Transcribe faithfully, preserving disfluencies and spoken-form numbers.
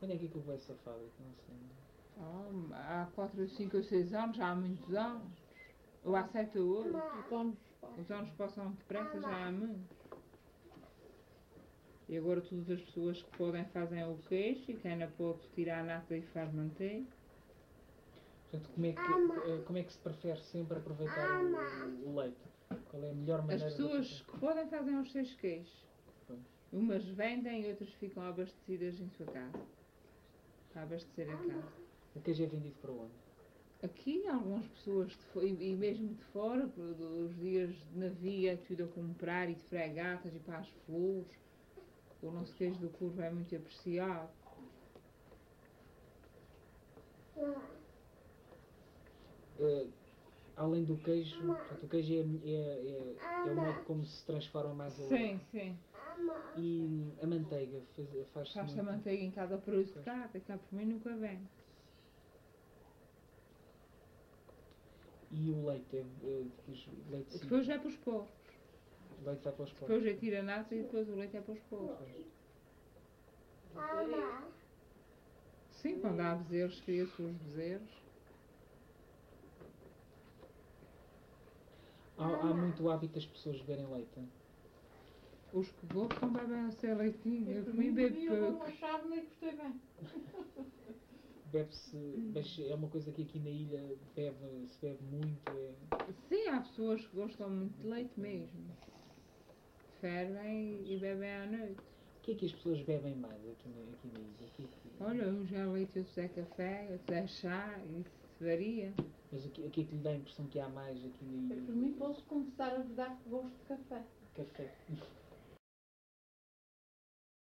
Quando é que aquilo vai ser fábrica? Não sei. Oh, há quatro, cinco ou seis anos, já há muitos anos. Ou há sete ou oito. Os anos Os anos passam depressa, já há muitos. E agora todas as pessoas que podem fazem o queijo e quem ainda pode tirar a nata e faz manteiga. Portanto, como é que, como é que se prefere sempre aproveitar o, o leite? Qual é a melhor maneira As pessoas de... que podem fazem os seus queijos. Pois. Umas vendem e outras ficam abastecidas em sua casa. Para abastecer a casa. O queijo é vendido para onde? Aqui, algumas pessoas, de fo- e e mesmo de fora, por- dos dias de navio, tudo a comprar, e de fregatas, e para as flores. O nosso queijo do Curvo é muito apreciado. Uh, além do queijo, portanto, o queijo é, é, é, é o modo como se transforma mais o Sim, leite. sim. E a manteiga faz, faz-se Faz-se a muito... manteiga em cada produto de cá, cá por mim nunca vem. E o leite? É, é, depois, leite sim. Depois é para os porcos. O leite vai para os porcos. Depois é tira a nata e depois o leite é para os porcos. Sim, quando há bezerros, cria-se os bezerros. Há, há muito hábito das pessoas beberem leite. Os que gostam bebem a ser leitinho. Eu Eu comi bebo eu não pouco. achava nem gostei bem. Bebe-se, bebe-se- é uma coisa que aqui na ilha bebe, se bebe muito. É... Sim, há pessoas que gostam muito de leite mesmo. Fervem e bebem à noite. O que é que as pessoas bebem mais aqui na, aqui na ilha? O que é que... Olha, uns é leite, outros é café, outros é chá, isso varia. Mas o que, o que é que lhe dá a impressão que há mais aqui na Eu, ilha? por mim, posso confessar a verdade que gosto de café. Café.